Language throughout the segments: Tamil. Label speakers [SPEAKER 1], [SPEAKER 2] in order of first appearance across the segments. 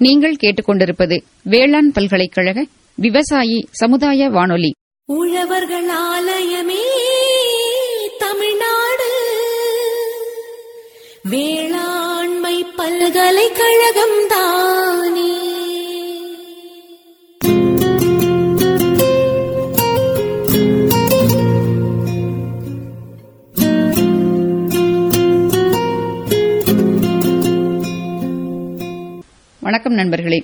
[SPEAKER 1] நீங்கள் கேட்டுக்கொண்டிருப்பது வேளாண் பல்கலைக்கழக விவசாயி சமுதாய வானொலி.
[SPEAKER 2] உழவர்கள் ஆலயமே தமிழ்நாடு வேளாண்மை பல்கலைக்கழகம் தானே.
[SPEAKER 1] வணக்கம் நண்பர்களே.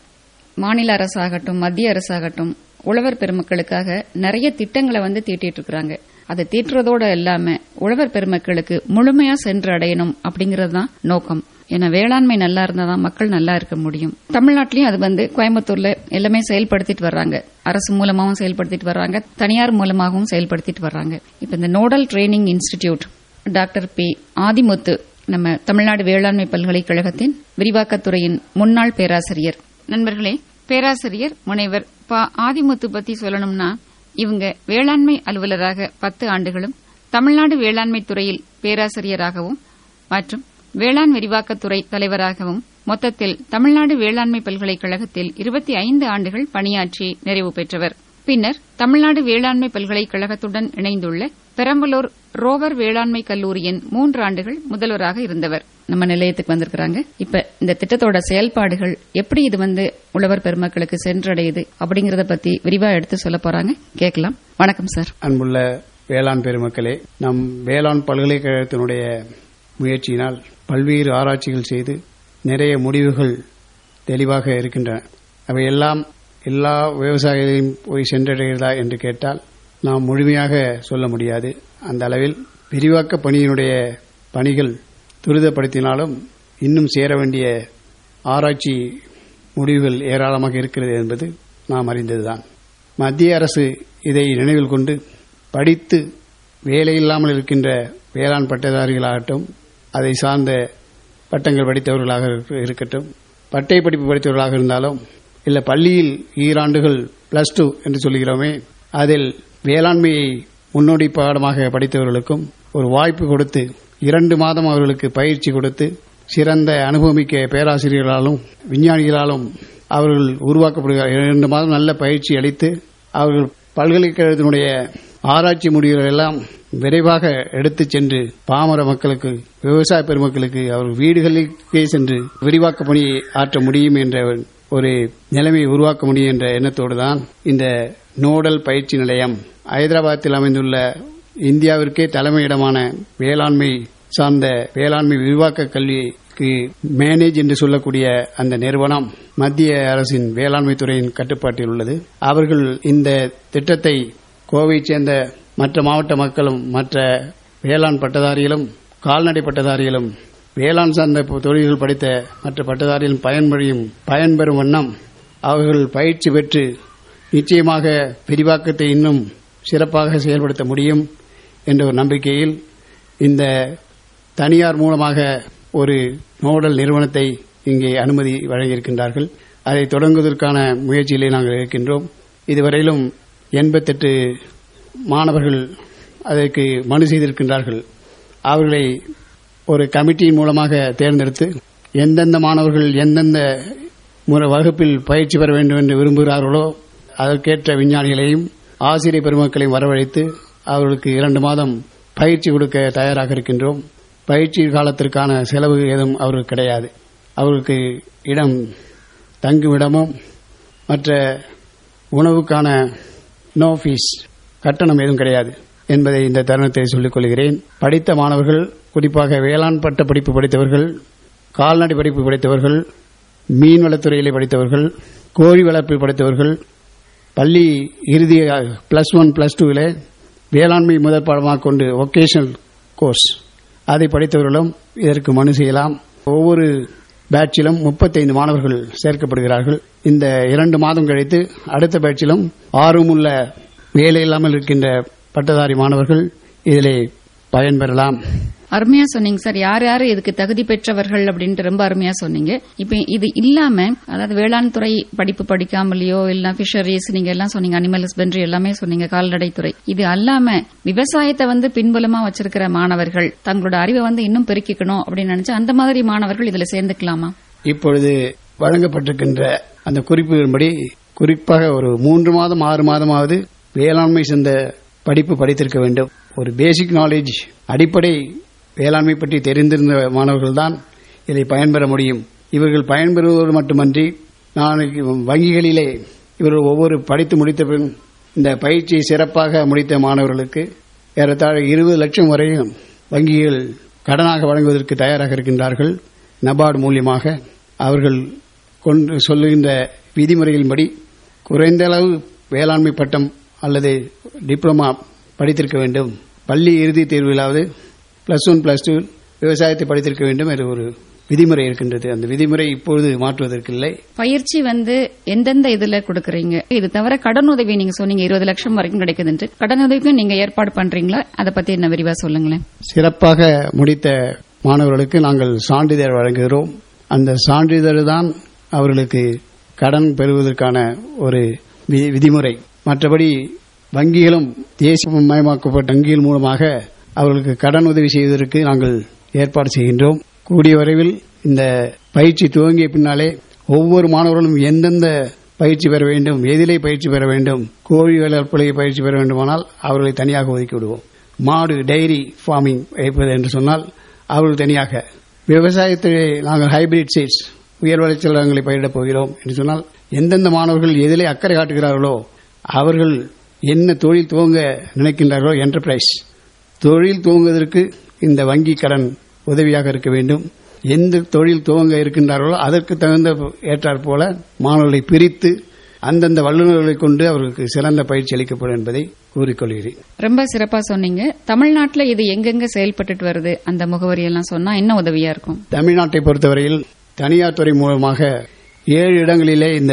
[SPEAKER 1] மாநில அரசாகட்டும் மத்திய அரசாகட்டும் உழவர் பெருமக்களுக்காக நிறைய திட்டங்களை தீட்டிட்டு இருக்காங்க. அதை தீட்டுறதோட இல்லாம உழவர் பெருமக்களுக்கு முழுமையா சென்று அடையணும் அப்படிங்கறது தான் நோக்கம். ஏன்னா வேளாண்மை நல்லா இருந்தாதான் மக்கள் நல்லா இருக்க முடியும். தமிழ்நாட்டிலயும் அது கோயம்புத்தூர்ல எல்லாமே செயல்படுத்திட்டு வர்றாங்க. அரசு மூலமாகவும் செயல்படுத்திட்டு வர்றாங்க, தனியார் மூலமாகவும் செயல்படுத்திட்டு வர்றாங்க. இப்ப இந்த nodal training institute doctor P Adimuthu நம்ம தமிழ்நாடு வேளாண்மை பல்கலைக்கழகத்தின் விரிவாக்கத்துறையின் முன்னாள் பேராசிரியர். நண்பர்களே, பேராசிரியர் முனைவர் ப ஆதிமுத்து பத்தி சொல்லணும்னா, இவங்க வேளாண்மை அலுவலராக 10 ஆண்டுகளும், தமிழ்நாடு வேளாண்மை துறையில் பேராசிரியராகவும் மற்றும் வேளாண் விரிவாக்கத்துறை தலைவராகவும் மொத்தத்தில் தமிழ்நாடு வேளாண்மை பல்கலைக்கழகத்தில் 25 ஆண்டுகள் பணியாற்றி நிறைவு பெற்றவர். பின்னர் தமிழ்நாடு வேளாண்மை பல்கலைக்கழகத்துடன் இணைந்துள்ள பெரம்பலூர் ரோவர் வேளாண்மை கல்லூரியின் 3 ஆண்டுகள் முதல்வராக இருந்தவர். நம்ம நிலையத்துக்கு வந்திருக்கிறாங்க. இப்ப இந்த திட்டத்தோட செயல்பாடுகள் எப்படி இது உழவர் பெருமக்களுக்கு சென்றடையுது அப்படிங்கறத பத்தி விரிவா எடுத்து சொல்ல போறாங்க. கேட்கலாம். வணக்கம் சார்.
[SPEAKER 3] அன்புள்ள வேளாண் பெருமக்களே, நம் வேளாண் பல்கலைக்கழகத்தினுடைய முயற்சியினால் பல்வேறு ஆராய்ச்சிகள் செய்து நிறைய முடிவுகள் தெளிவாக இருக்கின்றன. அவையெல்லாம் எல்லா விவசாயிகளையும் போய் சென்றடைகிறதா என்று கேட்டால் நாம் முழுமையாக சொல்ல முடியாது. அந்த அளவில் விரிவாக்க பணியினுடைய பணிகள் துரிதப்படுத்தினாலும் இன்னும் சேர வேண்டிய ஆராய்ச்சி முடிவுகள் ஏராளமாக இருக்கிறது என்பது நாம் அறிந்ததுதான். மத்திய அரசு இதை நினைவில் கொண்டு படித்து வேலையில்லாமல் இருக்கின்ற வேளாண் பட்டதாரிகளாகட்டும், அதை சார்ந்த பட்டங்கள் படித்தவர்களாக இருக்கட்டும், பட்டை படிப்பு படித்தவர்களாக இருந்தாலும், இல்லை பள்ளியில் ஈராண்டுகள் +2 என்று சொல்கிறோமே, அதில் வேளாண்மையை முன்னோடி பாடமாக படித்தவர்களுக்கும் ஒரு வாய்ப்பு கொடுத்து 2 மாதம் அவர்களுக்கு பயிற்சி கொடுத்து சிறந்த அனுபவமிக்க பேராசிரியர்களாலும் விஞ்ஞானிகளாலும் அவர்கள் உருவாக்கப்படுகிறார். 2 மாதம் நல்ல பயிற்சி அளித்து அவர்கள் பல்கலைக்கழகத்தினுடைய ஆராய்ச்சி முடிவுகள் எல்லாம் விரைவாக எடுத்துச் சென்று பாமர மக்களுக்கு, விவசாய பெருமக்களுக்கு அவர்கள் வீடுகளுக்கே சென்று விரிவாக்க பணியை ஆற்ற முடியும் என்ற ஒரு நிலைமையை உருவாக்க முடியும் என்ற எண்ணத்தோடு தான் இந்த நோடல் பயிற்சி நிலையம் ஐதராபாத்தில் அமைந்துள்ள இந்தியாவிற்கே தலைமையிடமான வேளாண்மை சார்ந்த வேளாண்மை விரிவாக்க கல்விக்கு மேனேஜ் என்று சொல்லக்கூடிய அந்த நிறுவனம் மத்திய அரசின் வேளாண்மை துறையின் கட்டுப்பாட்டில் உள்ளது. அவர்கள் இந்த திட்டத்தை கோவையைச் சேர்ந்த மற்ற மாவட்ட மக்களும் மற்ற வேளாண் பட்டதாரிகளும் கால்நடை பட்டதாரிகளும் வேளாண் சார்ந்த தொழில்கள் படித்த மற்ற பட்டதாரிகளும் பயன்பெறும் வண்ணம் அவர்கள் பயிற்சி பெற்று நிச்சயமாக விரிவாக்கத்தை இன்னும் சிறப்பாக செயல்படுத்த முடியும் என்ற ஒரு நம்பிக்கையில் இந்த தனியார் மூலமாக ஒரு நோடல் நிறுவனத்தை இங்கே அனுமதி வழங்கியிருக்கின்றார்கள். அதை தொடங்குவதற்கான முயற்சியிலே நாங்கள் இருக்கின்றோம். இதுவரையிலும் 88 மாணவர்கள் அதற்கு மனு செய்திருக்கின்றார்கள். அவர்களை ஒரு கமிட்டியின் மூலமாக தேர்ந்தெடுத்து எந்தெந்த மாணவர்கள் எந்தெந்த வகுப்பில் பயிற்சி பெற வேண்டும் என்று விரும்புகிறார்களோ அதற்கேற்ற விஞ்ஞானிகளையும் ஆசிரியர் பெருமக்களையும் வரவழைத்து அவர்களுக்கு 2 மாதம் பயிற்சி கொடுக்க தயாராக இருக்கின்றோம். பயிற்சி காலத்திற்கான செலவு ஏதும் அவர்களுக்கு கிடையாது. அவர்களுக்கு தங்குமிடமும் மற்ற உணவுக்கான நோ ஃபீஸ், கட்டணம் ஏதும் கிடையாது என்பதை இந்த தருணத்தை சொல்லிக் கொள்கிறேன். படித்த மாணவர்கள், குறிப்பாக வேளாண் பட்ட படிப்பு படித்தவர்கள், கால்நடை படிப்பு படித்தவர்கள், மீன்வளத்துறையிலே படித்தவர்கள், கோழி வளர்ப்பில் படித்தவர்கள், பள்ளி இறுதி +1 +2 வேளாண்மை முதல் பாடமாக கொண்டு வொகேஷனல் கோர்ஸ் அதை படித்தவர்களும் இதற்கு மனு செய்யலாம். ஒவ்வொரு பேட்சிலும் 35 மாணவர்கள் சேர்க்கப்படுகிறார்கள். இந்த 2 மாதம் கழித்து அடுத்த பேட்சிலும் ஆர்வமுள்ள வேலை இல்லாமல் இருக்கின்ற பட்டதாரி மாணவர்கள் இதிலே பயன்பெறலாம்.
[SPEAKER 1] அருமையா சொன்னீங்க சார். யார் யாரு இதுக்கு தகுதி பெற்றவர்கள் அப்படின்ட்டு ரொம்ப அருமையா சொன்னீங்க. இப்ப இது இல்லாம, அதாவது வேளாண் துறை படிப்பு படிக்காமலையோ இல்ல பிஷரிஸ் நீங்க எல்லாம் சொன்னீங்க, அனிமல் ஹஸ்பண்டரி எல்லாமே சொன்னீங்க, கால்நடை துறை, இது அல்லாம விவசாயத்தை பின்புலமா வச்சிருக்கிற மாணவர்கள் தங்களோட அறிவை இன்னும் பெருக்கிக்கணும் அப்படின்னு நினைச்சு அந்த மாதிரி மாணவர்கள் இதுல சேர்ந்துக்கலாமா?
[SPEAKER 3] இப்பொழுது வழங்கப்பட்டிருக்கின்ற அந்த குறிப்புகளின்படி குறிப்பாக ஒரு 3 மாதம் 6 மாதமாவது வேளாண்மை சேர்ந்த படிப்பு படித்திருக்க வேண்டும். ஒரு பேசிக் நாலேஜ், அடிப்படை வேளாண்மை பற்றி தெரிந்திருந்த மாணவர்கள்தான் இதை பயன்பெற முடியும். இவர்கள் பயன்பெறுவதோடு மட்டுமன்றி நாளைக்கு வங்கிகளிலே இவர்கள் ஒவ்வொரு படித்து முடித்த பின் இந்த பயிற்சியை சிறப்பாக முடித்த மாணவர்களுக்கு ஏறத்தாழ 20 லட்சம் வரையும் வங்கிகள் கடனாக வழங்குவதற்கு தயாராக இருக்கின்றார்கள். நபார்டு மூலியமாக அவர்கள் கொண்டு சொல்லுகின்ற விதிமுறைகளின்படி குறைந்த அளவு வேளாண்மை பட்டம் அல்லது டிப்ளமா படித்திருக்க வேண்டும். பள்ளி இறுதித் தேர்விலாவது +1 +2 விவசாயத்தை படித்திருக்க வேண்டும் என்ற ஒரு விதிமுறை இருக்கின்றது. அந்த விதிமுறை இப்பொழுது மாற்றுவதற்கில்லை.
[SPEAKER 1] பயிற்சி எந்தெந்த இதுல கொடுக்கறீங்க? இது தவிர கடனுதவி நீங்க சொன்னீங்க 20 லட்சம் வரைக்கும் கிடைக்குது. கடனுதவிக்கும் நீங்க ஏற்பாடு பண்றீங்களா? அதை பத்தி என்ன விரிவா சொல்லுங்களேன்.
[SPEAKER 3] சிறப்பாக முடித்த மாணவர்களுக்கு நாங்கள் சான்றிதழ் வழங்குகிறோம். அந்த சான்றிதழ் தான் அவர்களுக்கு கடன் பெறுவதற்கான ஒரு விதிமுறை. மற்றபடி வங்கிகளும் தேசியமயமாக்கப்பட்ட வங்கிகள் மூலமாக அவர்களுக்கு கடன் உதவி செய்வதற்கு நாங்கள் ஏற்பாடு செய்கின்றோம். கூடிய விரைவில் இந்த பயிற்சி துவங்கிய பின்னாலே ஒவ்வொரு மாணவர்களும் எந்தெந்த பயிற்சி பெற வேண்டும், எதிலே பயிற்சி பெற வேண்டும், கோழி வளர்ப்பிலே பயிற்சி பெற வேண்டுமானால் அவர்களை தனியாக ஒதுக்கி விடுவோம். மாடு டைரி ஃபார்மிங் வைப்பது என்று சொன்னால் அவர்கள் தனியாக, விவசாயத்திலே நாங்கள் ஹைபிரிட் சீட்ஸ் உயர் விளைச்சல் ரகங்களை பயிரிடப் போகிறோம் என்று சொன்னால் எந்தெந்த மாணவர்கள் எதிலே அக்கறை காட்டுகிறார்களோ அவர்கள் என்ன தொழில் துவங்க நினைக்கின்றார்களோ என்டர்பிரைஸ் தொழில் துவங்குவதற்கு இந்த வங்கி கடன் உதவியாக இருக்க வேண்டும். எந்த தொழில் துவங்க இருக்கின்றார்களோ அதற்கு தகுந்த ஏற்றாற் போல மாணவர்களை பிரித்து அந்தந்த வல்லுநர்களை கொண்டு அவர்களுக்கு சிறந்த பயிற்சி அளிக்கப்படும் என்பதை கூறிக்கொள்கிறேன்.
[SPEAKER 1] ரொம்ப சிறப்பா சொன்னீங்க. தமிழ்நாட்டில் இது எங்கெங்க செயல்பட்டு வருது, அந்த முகவரியெல்லாம் சொன்னா இன்னும் உதவியா இருக்கும்.
[SPEAKER 3] தமிழ்நாட்டை பொறுத்தவரையில் தனியார் துறை மூலமாக 7 இடங்களிலே இந்த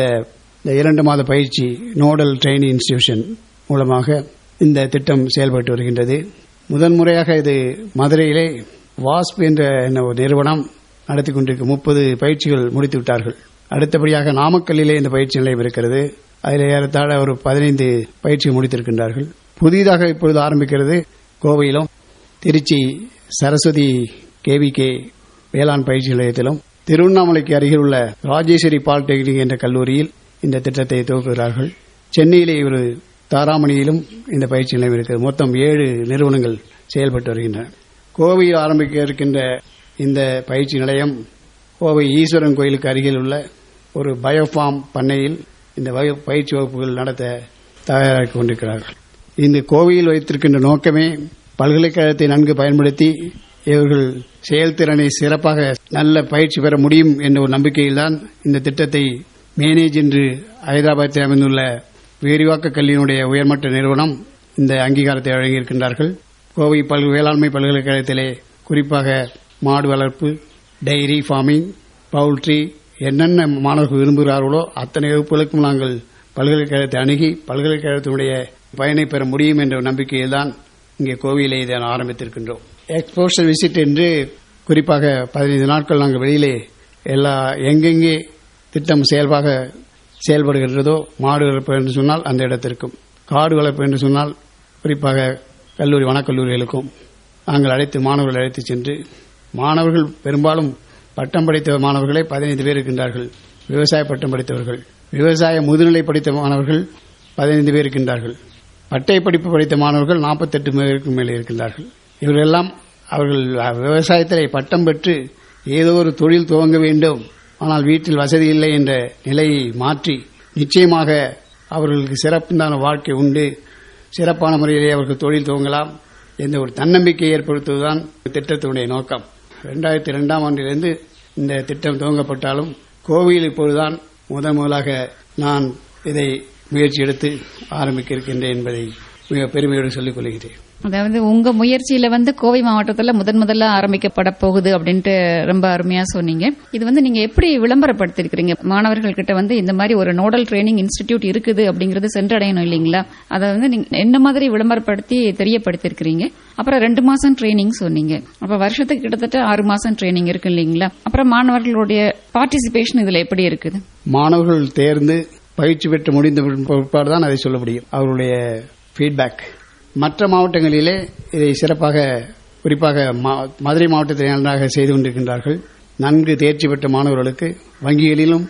[SPEAKER 3] 2 மாத பயிற்சி நோடல் ட்ரைனிங் இன்ஸ்டிடியூஷன் மூலமாக இந்த திட்டம் செயல்பட்டு வருகின்றது. முதன்முறையாக இது மதுரையிலே வாஸ்ப் என்ற ஒரு நிறுவனம் நடத்தி கொண்டிருக்கும் 30 பயிற்சிகள் முடித்து விட்டார்கள். அடுத்தபடியாக நாமக்கல்லிலே இந்த பயிற்சி நிலையம் இருக்கிறது. அதில் ஏறத்தாழ ஒரு 15 பயிற்சி முடித்திருக்கின்றார்கள். புதிதாக இப்பொழுது ஆரம்பிக்கிறது கோவையிலும், திருச்சி சரஸ்வதி KVK வேளாண் பயிற்சி நிலையத்திலும், திருவண்ணாமலைக்கு அருகில் உள்ள ராஜேஸ்வரி பாலிடெக்னிக் என்ற கல்லூரியில் இந்த திட்டத்தை துவக்குகிறார்கள். சென்னையிலே ஒரு தாராமணியிலும் இந்த பயிற்சி நிலையம் இருக்கிறது. மொத்தம் 7 நிறுவனங்கள் செயல்பட்டு வருகின்றன. கோவையில் ஆரம்பிக்க இருக்கின்ற இந்த பயிற்சி நிலையம் கோவை ஈஸ்வரன் கோயிலுக்கு அருகில் உள்ள ஒரு பயோஃபார்ம் பண்ணையில் இந்த பயிற்சி வகுப்புகள் நடத்த தயாராகி கொண்டிருக்கிறார்கள். இந்த கோவையில் வைத்திருக்கின்ற நோக்கமே பல்கலைக்கழகத்தை நன்கு பயன்படுத்தி இவர்கள் செயல்திறனை சிறப்பாக நல்ல பயிற்சி பெற முடியும் என்ற ஒரு நம்பிக்கையில்தான் இந்த திட்டத்தை மேனேஜ் என்று ஹைதராபாத்தில் அமைந்துள்ள விரிவாக்க கல்வியினுடைய உயர்மட்ட நிறுவனம் இந்த அங்கீகாரத்தை வழங்கியிருக்கின்றார்கள். கோவை வேளாண்மை பல்கலைக்கழகத்திலே குறிப்பாக மாடு வளர்ப்பு, டைரி ஃபார்மிங், பவுல்ட்ரி என்னென்ன மாணவர்கள் விரும்புகிறார்களோ அத்தனை வகுப்புகளுக்கும் நாங்கள் பல்கலைக்கழகத்தை அணுகி பல்கலைக்கழகத்தினுடைய பயனை பெற முடியும் என்ற நம்பிக்கையில்தான் இங்கே கோவையிலே இதை ஆரம்பித்திருக்கின்றோம். எக்ஸ்போஷர் விசிட் என்று குறிப்பாக 15 நாட்கள் நாங்கள் வெளியிலே எங்கெங்கே திட்டம் செயல்படுகின்றதோ, மாடு வளர்ப்பு என்று சொன்னால் அந்த இடத்திற்கும், காடு வளர்ப்பு என்று சொன்னால் குறிப்பாக கல்லூரி வனக்கல்லூரிகளுக்கும் நாங்கள் மாணவர்கள் அழைத்து சென்று, மாணவர்கள் பெரும்பாலும் பட்டம் படித்த மாணவர்களே 15 பேர் இருக்கின்றார்கள். விவசாய பட்டம் படித்தவர்கள், விவசாய முதுநிலை படித்த மாணவர்கள் 15 பேர் இருக்கின்றார்கள். பட்டய படிப்பு படித்த மாணவர்கள் 48 பேருக்கு மேலே இருக்கின்றார்கள். இவர்களெல்லாம் அவர்கள் விவசாயத்திலே பட்டம் பெற்று ஏதோ ஒரு தொழில் துவங்க வேண்டும், ஆனால் வீட்டில் வசதி இல்லை என்ற நிலையை மாற்றி நிச்சயமாக அவர்களுக்கு சிறப்பான வாழ்க்கை உண்டு, சிறப்பான முறையிலே அவர்கள் தொழில் துவங்கலாம் என்ற ஒரு தன்னம்பிக்கையை ஏற்படுத்துவதுதான் திட்டத்தினுடைய நோக்கம். 2002ஆம் ஆண்டிலிருந்து இந்த திட்டம் துவங்கப்பட்டாலும் கோவையில் இப்பொழுதுதான் முதலாக நான் இதை முயற்சி எடுத்து ஆரம்பிக்க இருக்கின்றேன் என்பதை மிக பெருமையோடு சொல்லிக் கொள்கிறேன்.
[SPEAKER 1] அதாவது உங்க முயற்சியில கோவை மாவட்டத்தில் முதல்ல ஆரம்பிக்கப்பட போகுது அப்படின்ட்டு ரொம்ப அருமையா சொன்னீங்க. இது நீங்க எப்படி விளம்பரப்படுத்திருக்கீங்க? மாணவர்கள் கிட்ட இந்த மாதிரி ஒரு நோடல் ட்ரைனிங் இன்ஸ்டிடியூட் இருக்குது அப்படிங்கறது சென்றடையணும் இல்லீங்களா? அதை நீங்க என்ன மாதிரி விளம்பரப்படுத்தி தெரியப்படுத்திருக்கீங்க? அப்புறம் 2 மாசம் ட்ரைனிங் சொன்னீங்க. அப்ப வருஷத்துக்கு கிட்டத்தட்ட 6 மாசம் ட்ரைனிங் இருக்கு இல்லீங்களா? அப்புறம் மாணவர்களுடைய பார்ட்டிசிபேஷன் இதுல எப்படி இருக்குது?
[SPEAKER 3] மாணவர்கள் தேர்ந்து பயிற்சி பெற்று முடிந்த பிற்பாடுதான் அதை சொல்ல முடியும். அவருடைய ஃபீட்பேக் மற்ற மாவட்டங்களிலே இதை சிறப்பாக, குறிப்பாக மதுரை மாவட்டத்தில் நன்றாக செய்து கொண்டிருக்கின்றார்கள். நன்கு தேர்ச்சி பெற்ற மாணவர்களுக்கு வங்கிகளிலும்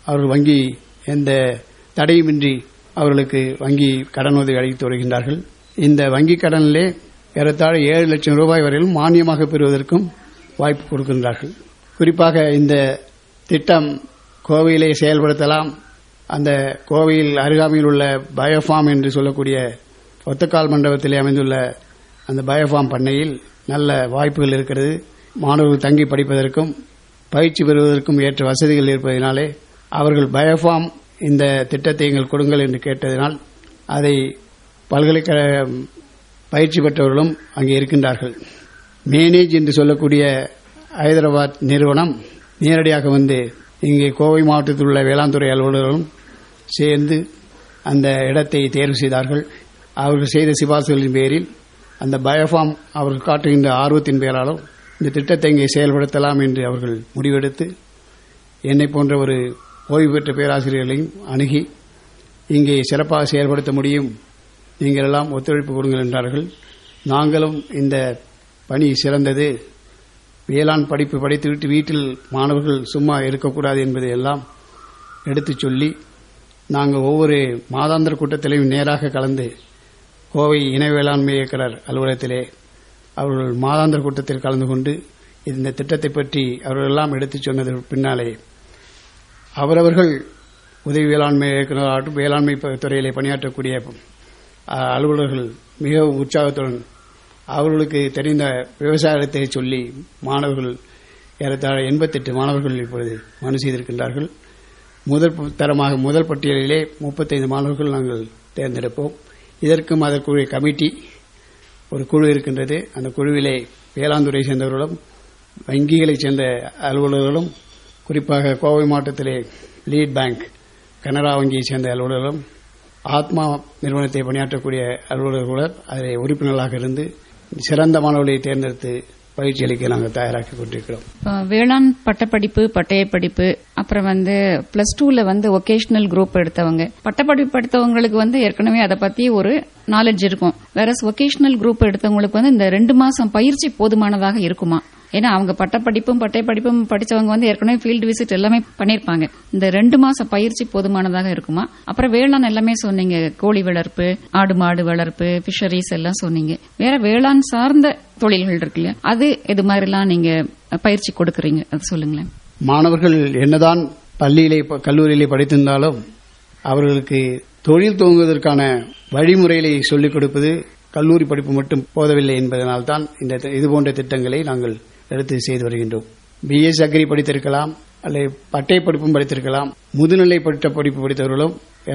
[SPEAKER 3] அவர்கள் வங்கி எந்த தடையுமின்றி அவர்களுக்கு வங்கி கடனுதவி அளித்து வருகின்றார்கள். இந்த வங்கிக் கடனிலே ஏறத்தாழ 7 லட்சம் ரூபாய் வரையிலும் மானியமாக பெறுவதற்கும் வாய்ப்பு கொடுக்கின்றார்கள். குறிப்பாக இந்த திட்டம் கோவையிலே செயல்படுத்தலாம். அந்த கோவையில் அருகாமையில் உள்ள பயோஃபார்ம் என்று சொல்லக்கூடிய ஒத்தக்கால் மண்டபத்திலே அமைந்துள்ள அந்த பயோஃபார்ம் பண்ணையில் நல்ல வாய்ப்புகள் இருக்கிறது. மாணவர்கள் தங்கி படிப்பதற்கும் பயிற்சி பெறுவதற்கும் ஏற்ற வசதிகள் இருப்பதனாலே அவர்கள் பயோஃபார்ம் இந்த திட்டத்தை எங்கள் கொடுங்கள் என்று கேட்டதனால் அதை பல்கலைக்கழக பயிற்சி பெற்றவர்களும் அங்கே இருக்கின்றார்கள். மேனேஜ் என்று சொல்லக்கூடிய ஹைதராபாத் நிறுவனம் நேரடியாக வந்து இங்கே கோவை மாவட்டத்தில் உள்ள வேளாண் துறை அலுவலர்களும் சேர்ந்து அந்த இடத்தை தேர்வு செய்தார்கள். அவர்கள் செய்த சிபாரிசுகளின் பேரில் அந்த பயோஃபார்ம் அவர்கள் காட்டுகின்ற ஆர்வத்தின் பேராலும் இந்த திட்டத்தை இங்கே செயல்படுத்தலாம் என்று அவர்கள் முடிவெடுத்து என்னை போன்ற ஒரு ஓய்வு பெற்ற பேராசிரியர்களையும் அணுகி இங்கே சிறப்பாக செயல்படுத்த முடியும், நீங்கள் எல்லாம் ஒத்துழைப்பு கொடுங்கள் என்றார்கள். நாங்களும் இந்த பணி சிறந்தது, வேளாண் படிப்பு படித்துவிட்டு வீட்டில் மாணவர்கள் சும்மா இருக்கக்கூடாது என்பதை எல்லாம் எடுத்துச் சொல்லி நாங்கள் ஒவ்வொரு மாதாந்திர கூட்டத்திலையும் நேராக கலந்து கோவை இணை வேளாண்மை இயக்குநர் அலுவலகத்திலே அவர்கள் மாதாந்திர கூட்டத்தில் கலந்து கொண்டு இந்த திட்டத்தை பற்றி அவர்களெல்லாம் எடுத்துச் சொன்னது பின்னாலே அவரவர்கள் உதவி வேளாண்மை இயக்குநராகட்டும் வேளாண்மை துறையிலே பணியாற்றக்கூடிய அலுவலர்கள் மிகவும் உற்சாகத்துடன் அவர்களுக்கு தெரிந்த விவசாயத்தை சொல்லி மாணவர்கள் ஏறத்தாழ 88 மாணவர்கள் இப்பொழுது மனு செய்திருக்கின்றார்கள். முதல் பட்டியலிலே 35 மாணவர்கள் நாங்கள் தேர்ந்தெடுப்போம். இதற்கும் அதற்குரிய கமிட்டி ஒரு குழு இருக்கின்றது. அந்த குழுவிலே வேளாண் துறை சேர்ந்தவர்களும் வங்கிகளைச் சேர்ந்த அலுவலர்களும் குறிப்பாக கோவை மாவட்டத்திலே லீட் பேங்க் கனரா வங்கியைச் சேர்ந்த அலுவலர்களும் ஆத்மா நிறுவனத்தை பணியாற்றக்கூடிய அலுவலர்களுடன் அதில் உறுப்பினர்களாக இருந்து சிறந்த மாணவர்களை தேர்ந்தெடுத்து பயிற்சி அளிக்க நாங்கள் தயாராக்கி கொண்டிருக்கிறோம்.
[SPEAKER 1] வேளாண் பட்டப்படிப்பு, பட்டய படிப்பு, அப்புறம் பிளஸ் 2ல வொகேஷனல் குரூப் எடுத்தவங்க, பட்டப்படிப்பு எடுத்தவங்களுக்கு ஏற்கனவே அதை பத்தி ஒரு நாலேஜ் இருக்கும். வேற வொகேஷனல் குரூப் எடுத்தவங்களுக்கு இந்த 2 மாசம் பயிற்சி போதுமானதாக இருக்குமா? ஏன்னா அவங்க பட்டப்படிப்பும் பட்டய படிப்பும் படிச்சவங்க ஏற்கனவே ஃபீல்டு விசிட் எல்லாமே பண்ணிருப்பாங்க. இந்த 2 மாசம் பயிற்சி போதுமானதாக இருக்குமா? அப்புறம் வேளாண் எல்லாமே சொன்னீங்க, கோழி வளர்ப்பு, ஆடு மாடு வளர்ப்பு, பிஷரிஸ் எல்லாம் சொன்னீங்க. வேற வேளாண் சார்ந்த தொழில்கள் இருக்கு இல்லையா, அது எது மாதிரிலாம் நீங்க பயிற்சி கொடுக்கறீங்க, அது சொல்லுங்களேன்.
[SPEAKER 3] மாணவர்கள் என்னதான் பள்ளியிலே கல்லூரியிலே படித்திருந்தாலும் அவர்களுக்கு தொழில் துவங்குவதற்கான வழிமுறைகளை சொல்லிக் கொடுப்பது கல்லூரி படிப்பு மட்டும் போதவில்லை என்பதனால்தான் இதுபோன்ற திட்டங்களை நாங்கள் எடுத்து செய்து வருகின்றோம். பிஎஸ் அக்ரி படித்திருக்கலாம், அல்லது பட்டய படிப்பும் படித்திருக்கலாம். முதுநிலை பட்ட படிப்பு படித்தவர்களும்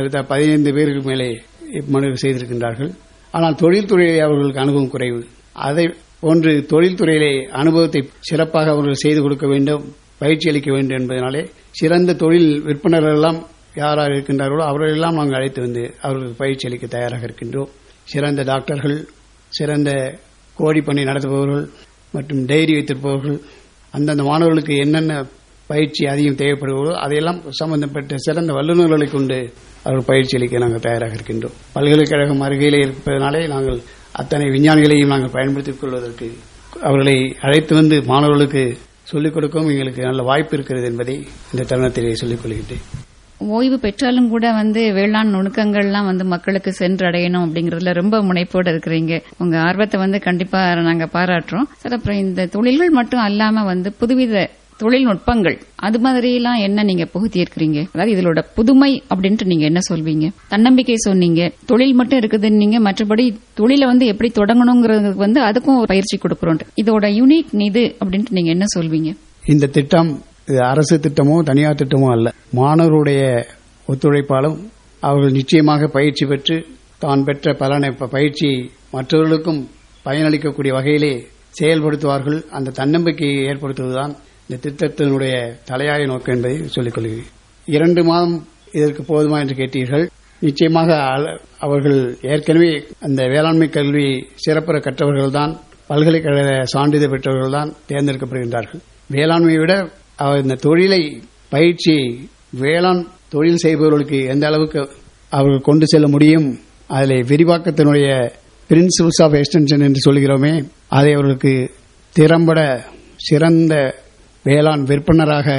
[SPEAKER 3] 15 பேருக்கு மேலே மனு செய்திருக்கின்றார்கள். ஆனால் தொழில்துறையிலே அவர்களுக்கு அனுபவம் குறைவு. அதை போன்று தொழில்துறையிலே அனுபவத்தை சிறப்பாக அவர்கள் செய்து கொடுக்க வேண்டும், பயிற்சி அளிக்க வேண்டும் என்பதனாலே சிறந்த தொழில் விற்பனர்களெல்லாம் யாராக இருக்கின்றார்களோ அவர்களெல்லாம் நாங்கள் அழைத்து வந்து அவர்களுக்கு பயிற்சி அளிக்க தயாராக இருக்கின்றோம். சிறந்த டாக்டர்கள், சிறந்த கோழி பண்ணை நடத்துபவர்கள் மற்றும் டைரி வைத்திருப்பவர்கள், அந்தந்த மாணவர்களுக்கு என்னென்ன பயிற்சி அதிகம் தேவைப்படுகிறதோ அதையெல்லாம் சம்பந்தப்பட்ட சிறந்த வல்லுநர்களை கொண்டு அவர்கள் பயிற்சி அளிக்க நாங்கள் தயாராக இருக்கின்றோம். பல்கலைக்கழகம் அருகிலே இருப்பதனாலே நாங்கள் அத்தனை விஞ்ஞானிகளையும் நாங்கள் பயன்படுத்திக் கொள்வதற்கு அவர்களை அழைத்து வந்து மாணவர்களுக்கு சொல்லிக் கொடுக்கவும் எங்களுக்கு நல்ல வாய்ப்பு இருக்கிறது என்பதை இந்த தருணத்திலே சொல்லிக் கொள்கின்றேன்.
[SPEAKER 1] ஓய்வு பெற்றாலும் கூட வேளாண் நுணுக்கங்கள்லாம் மக்களுக்கு சென்றடையணும் அப்படிங்கறதுல ரொம்ப முனைப்போடு இருக்கிறீங்க. உங்க ஆர்வத்தை கண்டிப்பா நாங்க பாராட்டுறோம் சார். அப்புறம் இந்த தொழில்கள் மட்டும் அல்லாம புதுவித தொழில்நுட்பங்கள் அது மாதிரி எல்லாம் என்ன நீங்க புகுத்தி இருக்கிறீங்க? அதாவது இதோட புதுமை அப்படின்ட்டு நீங்க என்ன சொல்வீங்க? தன்னம்பிக்கை சொன்னீங்க, தொழில் மட்டும் இருக்குதுன்னு, மற்றபடி தொழிலை எப்படி தொடங்கணுங்கிறதுக்கு அதுக்கும் பயிற்சி கொடுக்கறோம். இதோட யூனிக் இது அப்படின்ட்டு நீங்க என்ன சொல்வீங்க?
[SPEAKER 3] இந்த திட்டம் இது அரசு திட்டமோ தனியார் திட்டமோ அல்ல. மாணவருடைய ஒத்துழைப்பாலும் அவர்கள் நிச்சயமாக பயிற்சி பெற்று தான் பெற்ற பலனை பயிற்சியை மற்றவர்களுக்கும் பயனளிக்கக்கூடிய வகையிலே செயல்படுத்துவார்கள். அந்த தன்னம்பிக்கையை ஏற்படுத்துவதுதான் இந்த திட்டத்தினுடைய தலையாய நோக்கம் என்பதை சொல்லிக் கொள்கிறேன். 2 மாதம் இதற்கு போதுமா என்று கேட்டீர்கள். நிச்சயமாக அவர்கள் ஏற்கனவே அந்த வேளாண்மை கல்வியை சிறப்புற கற்றவர்கள்தான், பல்கலைக்கழக சான்றிதழ் பெற்றவர்கள்தான் தேர்ந்தெடுக்கப்படுகின்றார்கள். வேளாண்மையை விட இந்த தொழிலை பயிற்சி வேளாண் தொழில் செய்பவர்களுக்கு எந்த அளவுக்கு அவர்கள் கொண்டு செல்ல முடியும், அதில் விரிவாக்கத்தினுடைய பிரின்சிபிள்ஸ் ஆஃப் எக்ஸ்டென்ஷன் என்று சொல்கிறோமே, அதை அவர்களுக்கு திறம்பட சிறந்த வேளாண் விற்பனராக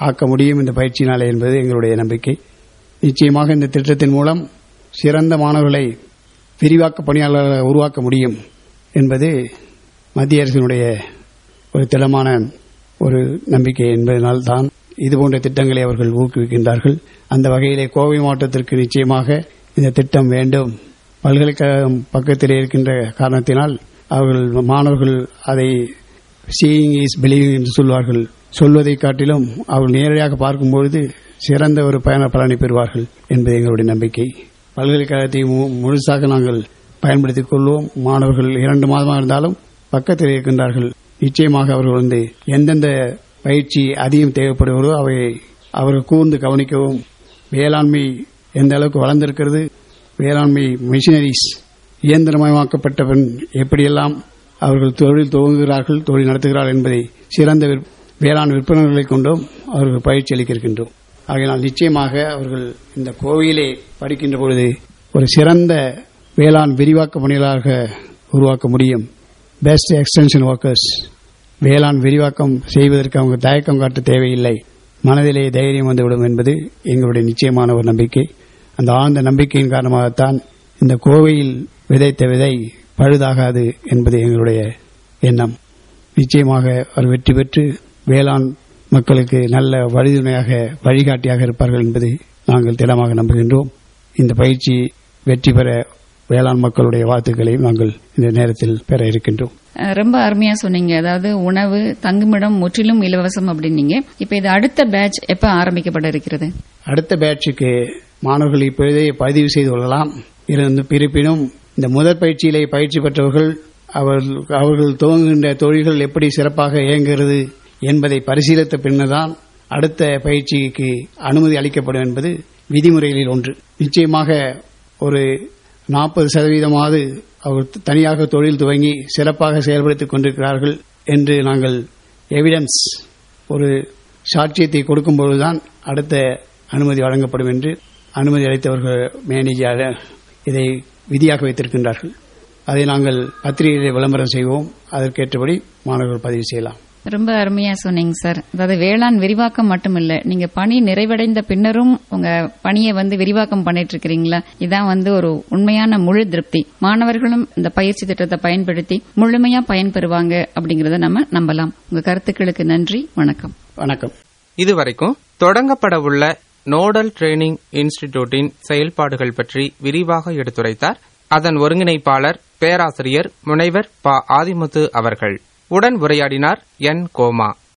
[SPEAKER 3] ஆக்க முடியும் இந்த பயிற்சியினாலே என்பது எங்களுடைய நம்பிக்கை. நிச்சயமாக இந்த திட்டத்தின் மூலம் சிறந்த மாணவர்களை விரிவாக்க பணியாளர்களை உருவாக்க முடியும் என்பது மத்திய அரசினுடைய ஒரு திடமான ஒரு நம்பிக்கை என்பதனால் தான் இதுபோன்ற திட்டங்களை அவர்கள் ஊக்குவிக்கின்றார்கள். அந்த வகையிலே கோவை மாவட்டத்திற்கு நிச்சயமாக இந்த திட்டம் வேண்டும். பல்கலைக்கழகம் பக்கத்திலே இருக்கின்ற காரணத்தினால் அவர்கள் மாணவர்கள் அதை சீயிங் இஸ் பிலீவிங் என்று சொல்வார்கள். சொல்வதை காட்டிலும் அவர்கள் நேரடியாக பார்க்கும்பொழுது சிறந்த ஒரு பலனை பெறுவார்கள் என்பது எங்களுடைய நம்பிக்கை. பல்கலைக்கழகத்தை முழுசாக நாங்கள் பயன்படுத்திக் கொள்வோம். மாணவர்கள் 2 மாதமாக இருந்தாலும் பக்கத்தில் இருக்கின்றார்கள். நிச்சயமாக அவர்கள் எந்தெந்த பயிற்சி அதிகம் தேவைப்படுகிறதோ அவை அவர்கள் கூர்ந்து கவனிக்கவும், வேளாண்மை எந்த அளவுக்கு வளர்ந்திருக்கிறது, வேளாண்மை மிஷினரிஸ் இயந்திரமயமாக்கப்பட்ட பின் எப்படியெல்லாம் அவர்கள் தொழில் துவங்குகிறார்கள், தொழில் நடத்துகிறார்கள் என்பதை சிறந்த வேளாண் விற்பனர்களை கொண்டும் அவர்கள் பயிற்சி அளிக்கின்றோம். ஆகையினால் நிச்சயமாக அவர்கள் இந்த கோவையிலே படிக்கின்ற பொழுது ஒரு சிறந்த வேளாண் விரிவாக்க பணியாளராக உருவாக்க முடியும். Best extension workers. வேளாண் விரிவாக்கம் செய்வதற்கு அவங்க தயக்கம் காட்ட தேவையில்லை, மனதிலே தைரியம் வந்துவிடும் என்பது எங்களுடைய நிச்சயமான ஒரு நம்பிக்கை. அந்த ஆழ்ந்த நம்பிக்கையின் காரணமாகத்தான் இந்த கோவையில் விதைத்த விதை பழுதாகாது என்பது எங்களுடைய எண்ணம். நிச்சயமாக அவர் வெற்றி பெற்று வேளாண் மக்களுக்கு நல்ல வழிதுணையாக வழிகாட்டியாக இருப்பார்கள் என்பதை நாங்கள் திடமாக நம்புகின்றோம். இந்த பயிற்சி வெற்றி பெற வேளாண் மக்களுடைய வாழ்த்துக்களையும் நாங்கள் இந்த நேரத்தில் பெற இருக்கின்றோம்.
[SPEAKER 1] ரொம்ப அருமையா சொன்னீங்க. அதாவது உணவு, தங்குமிடம் முற்றிலும் இலவசம் அப்படின்னீங்க. இப்ப இது அடுத்த பேட்ச் எப்ப ஆரம்பிக்கப்பட இருக்கிறது?
[SPEAKER 3] அடுத்த பேட்சுக்கு மாணவர்கள் இப்பொழுதே பதிவு செய்து கொள்ளலாம். இருப்பினும் இந்த முதற் பயிற்சியிலே பயிற்சி பெற்றவர்கள் அவர்கள் துவங்குகின்ற தொழில்கள் எப்படி சிறப்பாக இயங்குகிறது என்பதை பரிசீலித்த பின்னர்தான் அடுத்த பயிற்சிக்கு அனுமதி அளிக்கப்படும் என்பது விதிமுறைகளில் ஒன்று. நிச்சயமாக ஒரு 40% அவர் தனியாக தொழில் துவங்கி சிறப்பாக செயல்படுத்திக் கொண்டிருக்கிறார்கள் என்று நாங்கள் எவிடன்ஸ் ஒரு சாட்சியத்தை கொடுக்கும்போதுதான் அடுத்த அனுமதி வழங்கப்படும் என்று அனுமதி அளித்தவர்கள் மேனேஜர் இதை விதியாக வைத்திருக்கின்றார்கள். அதை நாங்கள் பத்திரிகையில் விளம்பரம் செய்வோம். அதற்கேற்றபடி மாணவர்கள் பதிவு செய்யலாம்.
[SPEAKER 1] ரொம்ப அருமையா சொன்னீங்க சார். அதாவது வேளாண் விரிவாக்கம் மட்டுமில்ல, நீங்க பணி நிறைவடைந்த பின்னரும் உங்க பணியை விரிவாக்கம் பண்ணிட்டு இருக்கிறீங்களா? இதான் ஒரு உண்மையான முழு திருப்தி. மாணவர்களும் இந்த பயிற்சி திட்டத்தை பயன்படுத்தி முழுமையா பயன்பெறுவாங்க அப்படிங்கறத நம்ம நம்பலாம். உங்க கருத்துக்களுக்கு நன்றி. வணக்கம்.
[SPEAKER 3] வணக்கம்.
[SPEAKER 4] இதுவரைக்கும் தொடங்கப்பட உள்ள நோடல் ட்ரெய்னிங் இன்ஸ்டிடியூட்டின் செயல்பாடுகள் பற்றி விரிவாக எடுத்துரைத்தார் அதன் ஒருங்கிணைப்பாளர் பேராசிரியர் முனைவர் ப. ஆதிமுத்து அவர்கள். உடன் உரையாடினார் என். கோமா.